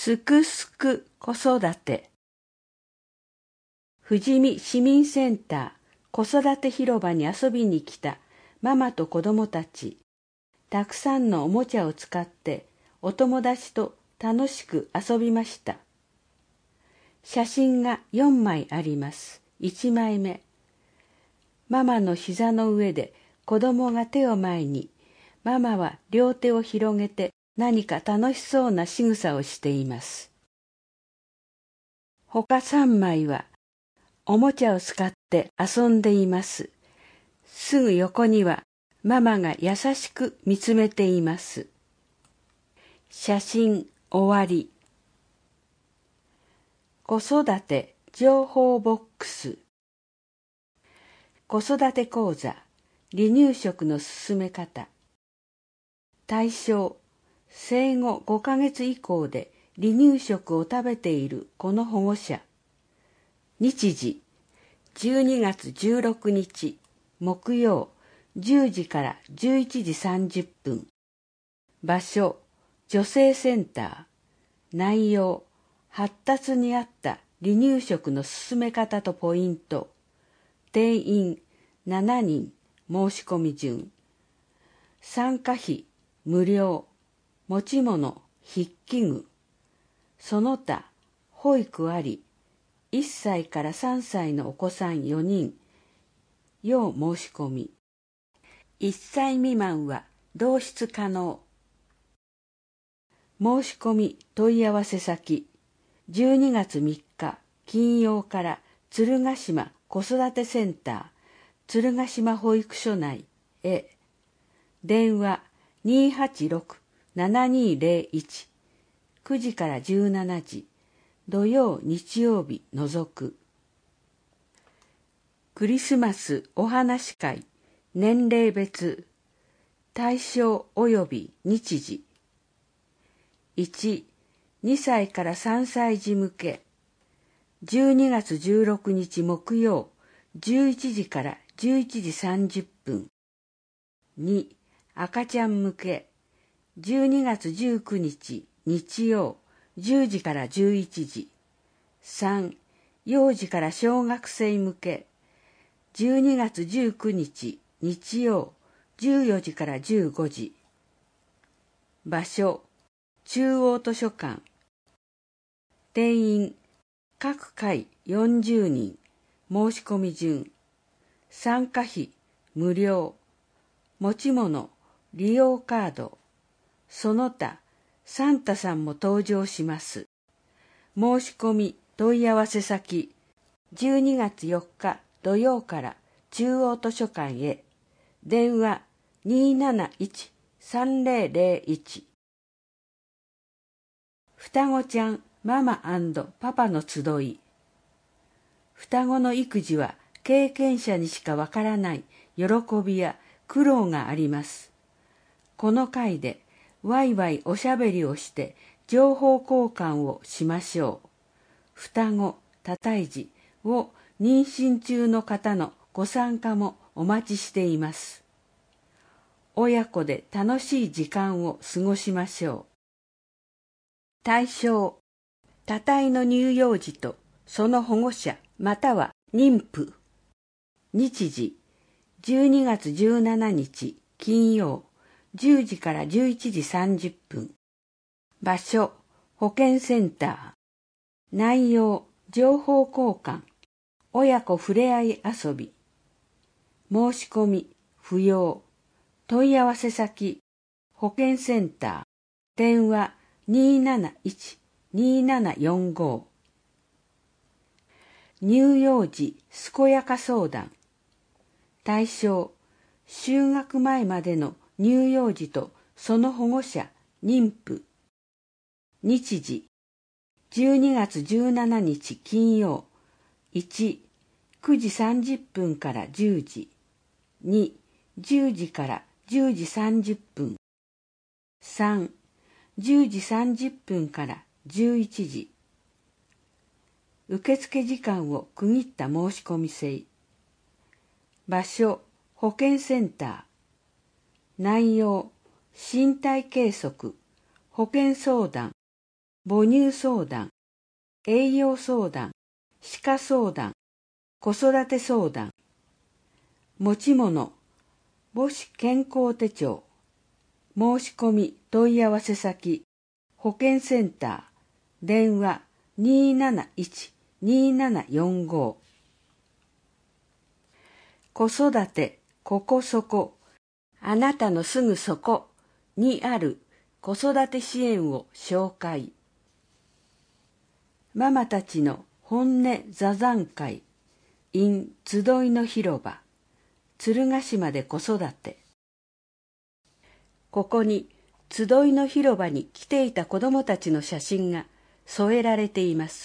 すくすく子育て。富士見市民センター子育て広場に遊びに来たママと子供たち。たくさんのおもちゃを使ってお友達と楽しく遊びました。写真が4枚あります。1枚目。ママの膝の上で子供が手を前に、ママは両手を広げて何か楽しそうな仕草をしています。他3枚はおもちゃを使って遊んでいます。すぐ横にはママが優しく見つめています。写真終わり。子育て情報ボックス。子育て講座離乳食の進め方。対象、生後5ヶ月以降で離乳食を食べている子の保護者。日時、12月16日木曜10時から11時30分。場所、女性センター。内容、発達に合った離乳食の進め方とポイント。定員7人、申し込み順。参加費無料。持ち物筆記具。その他保育あり。1歳から3歳のお子さん4人。要申し込み。1歳未満は同室可能。申し込み問い合わせ先。12月3日金曜から鶴ヶ島子育てセンター鶴ヶ島保育所内へ。電話286-7201 9時から17時土曜日曜日除く。クリスマスお話会年齢別対象及び日時。1、2歳から3歳児向け12月16日木曜11時から11時30分。2、赤ちゃん向け12月19日日曜10時から11時。3、幼児から小学生向け12月19日日曜14時から15時。場所、中央図書館。定員、各回40人。申し込み順。参加費無料。持ち物利用カード。その他サンタさんも登場します。申し込み問い合わせ先。12月4日土曜から中央図書館へ。電話271-3001。双子ちゃんママ&パパの集い。双子の育児は経験者にしかわからない喜びや苦労があります。この回でワイワイおしゃべりをして情報交換をしましょう。双子、多胎児を妊娠中の方のご参加もお待ちしています。親子で楽しい時間を過ごしましょう。対象、多胎の乳幼児とその保護者または妊婦。日時、12月17日金曜10時から11時30分。場所、保健センター。内容、情報交換。親子ふれあい遊び。申し込み不要。問い合わせ先。保健センター。電話271-2745。乳幼児健やか相談。対象、就学前までの乳幼児とその保護者、妊婦。日時、12月17日金曜。1、9時30分から10時。2、10時から10時30分。3、10時30分から11時。受付時間を区切った申し込み制。場所、保健センター。内容、身体計測、保健相談、 母乳相談、栄養相談、歯科相談、子育て相談。持ち物、母子健康手帳。申し込み問い合わせ先、保健センター、電話271-2745。子育てここそこ、あなたのすぐそこにある子育て支援を紹介。ママたちの本音座談会 in 集いの広場、鶴ヶ島で子育て。ここに集いの広場に来ていた子どもたちの写真が添えられています。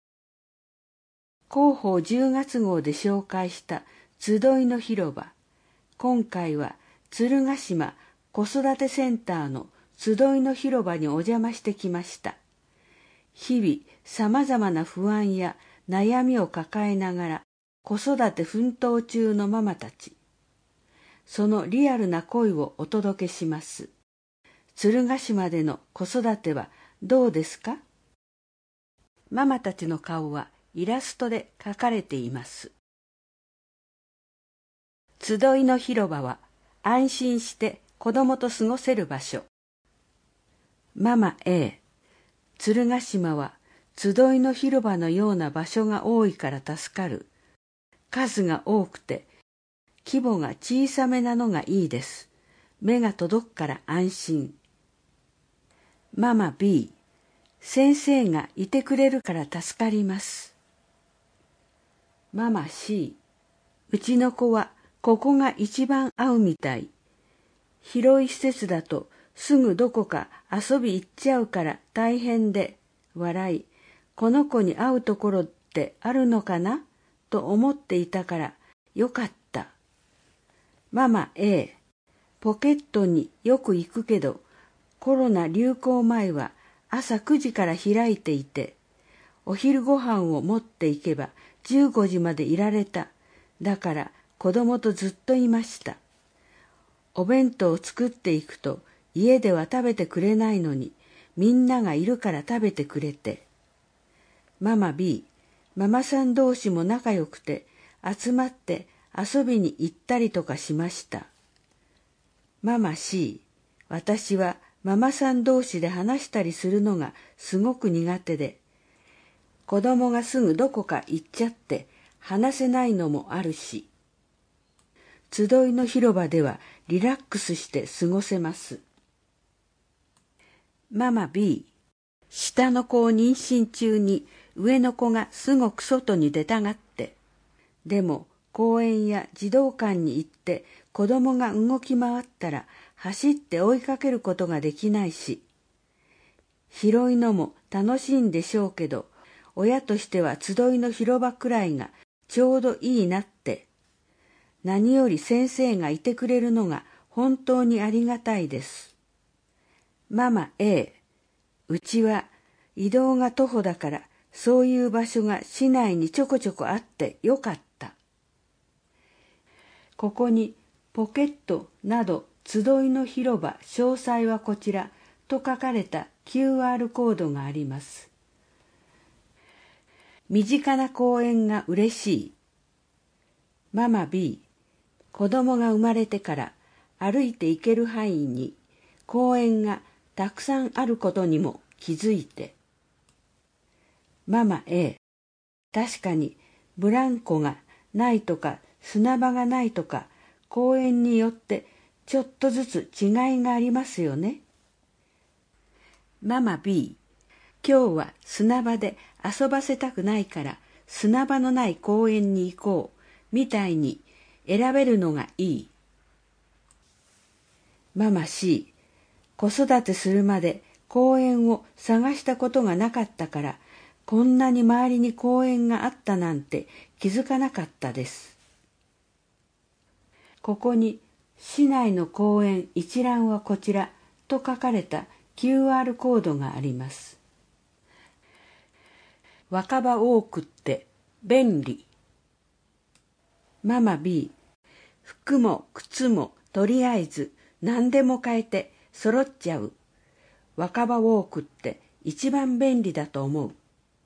広報10月号で紹介した集いの広場。今回は鶴ヶ島子育てセンターの集いの広場にお邪魔してきました。日々さまざまな不安や悩みを抱えながら子育て奮闘中のママたち。そのリアルな声をお届けします。鶴ヶ島での子育てはどうですか？ママたちの顔はイラストで描かれています。集いの広場は安心して子供と過ごせる場所。ママ A、鶴ヶ島は集いの広場のような場所が多いから助かる。数が多くて規模が小さめなのがいいです。目が届くから安心。ママ B、先生がいてくれるから助かります。ママ C、うちの子はここが一番合うみたい。広い施設だとすぐどこか遊び行っちゃうから大変で、笑い、この子に会うところってあるのかなと思っていたからよかった。ママ A、ポケットによく行くけど、コロナ流行前は朝9時から開いていて、お昼ご飯を持っていけば15時までいられた。だから子供とずっといました。お弁当を作っていくと家では食べてくれないのに、みんながいるから食べてくれて。ママ B、ママさん同士も仲良くて集まって遊びに行ったりとかしました。ママ C、私はママさん同士で話したりするのがすごく苦手で、子供がすぐどこか行っちゃって話せないのもあるし、集いの広場ではリラックスして過ごせます。ママ B、下の子を妊娠中に上の子がすごく外に出たがって、でも公園や児童館に行って子供が動き回ったら走って追いかけることができないし、広いのも楽しいんでしょうけど、親としては集いの広場くらいがちょうどいいなって。何より先生がいてくれるのが本当にありがたいです。ママ A、うちは移動が徒歩だからそういう場所が市内にちょこちょこあってよかった。ここにポケットなど集いの広場詳細はこちらと書かれた QR コードがあります。身近な公園が嬉しい。ママ B、子供が生まれてから歩いて行ける範囲に公園がたくさんあることにも気づいて。ママ A、確かにブランコがないとか砂場がないとか公園によってちょっとずつ違いがありますよね。ママ B、今日は砂場で遊ばせたくないから砂場のない公園に行こうみたいに選べるのがいい。ママ C、子育てするまで公園を探したことがなかったからこんなに周りに公園があったなんて気づかなかったです。ここに市内の公園一覧はこちらと書かれた QR コードがあります。若葉多くって便利。ママ B、服も靴もとりあえず何でも買えて揃っちゃう。若葉多くって一番便利だと思う。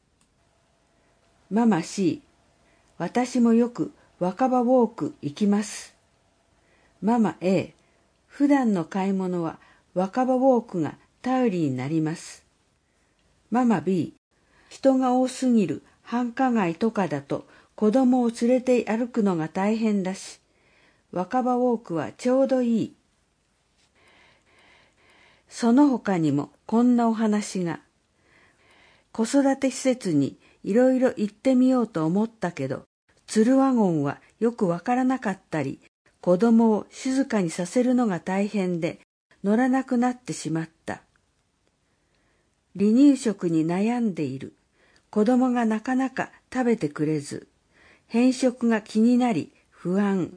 ママ C、私もよく若葉ウォーク行きます。ママ A、普段の買い物は若葉ウォークが頼りになります。ママ B、人が多すぎる繁華街とかだと子供を連れて歩くのが大変だし、若葉ウォークはちょうどいい。その他にもこんなお話が。子育て施設にいろいろ行ってみようと思ったけど、ツルワゴンはよくわからなかったり、子供を静かにさせるのが大変で乗らなくなってしまった。離乳食に悩んでいる。子供がなかなか食べてくれず、偏食が気になり不安。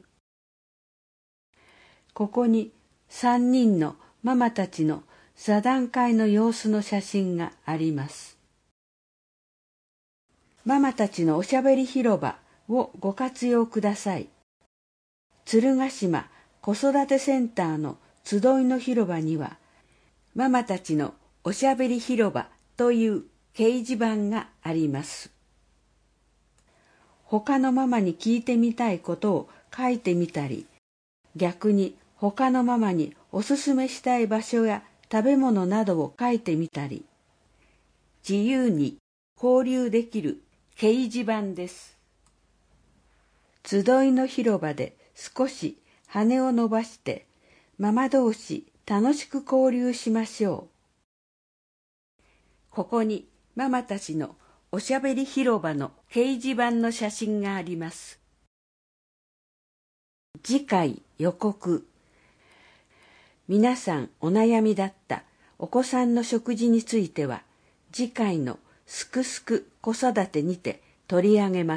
ここに3人のママたちの座談会の様子の写真があります。ママたちのおしゃべり広場をご活用ください。鶴ヶ島子育てセンターの集いの広場には、ママたちのおしゃべり広場という掲示板があります。他のママに聞いてみたいことを書いてみたり、逆に他のママにおすすめしたい場所や食べ物などを書いてみたり、自由に交流できる掲示板です。集いの広場で少し羽を伸ばしてママ同士楽しく交流しましょう。ここにママたちのおしゃべり広場の掲示板の写真があります。次回予告。皆さんお悩みだったお子さんの食事については、次回のすくすく子育てにて取り上げます。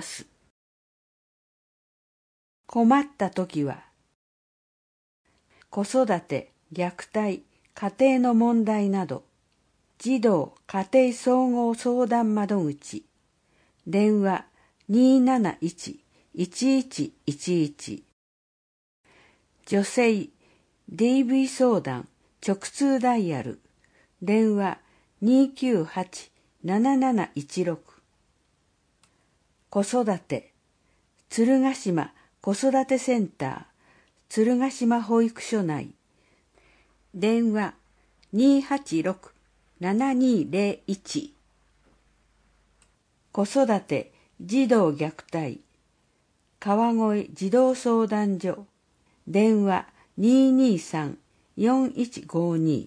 困ったときは、子育て、虐待、家庭の問題など、児童家庭総合相談窓口、電話 271-1111、女性 DV 相談直通ダイヤル、電話 298-7716、子育て、鶴ヶ島子育てセンター、鶴ヶ島保育所内、電話 286-7201、子育て児童虐待、川越児童相談所、電話 223-4152、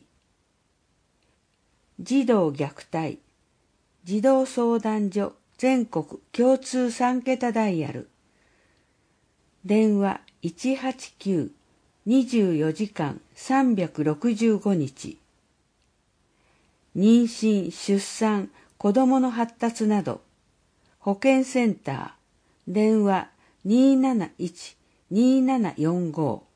児童虐待、児童相談所全国共通3桁ダイヤル、電話 189-24時間365日、妊娠・出産、子どもの発達など、保健センター、電話 271-2745、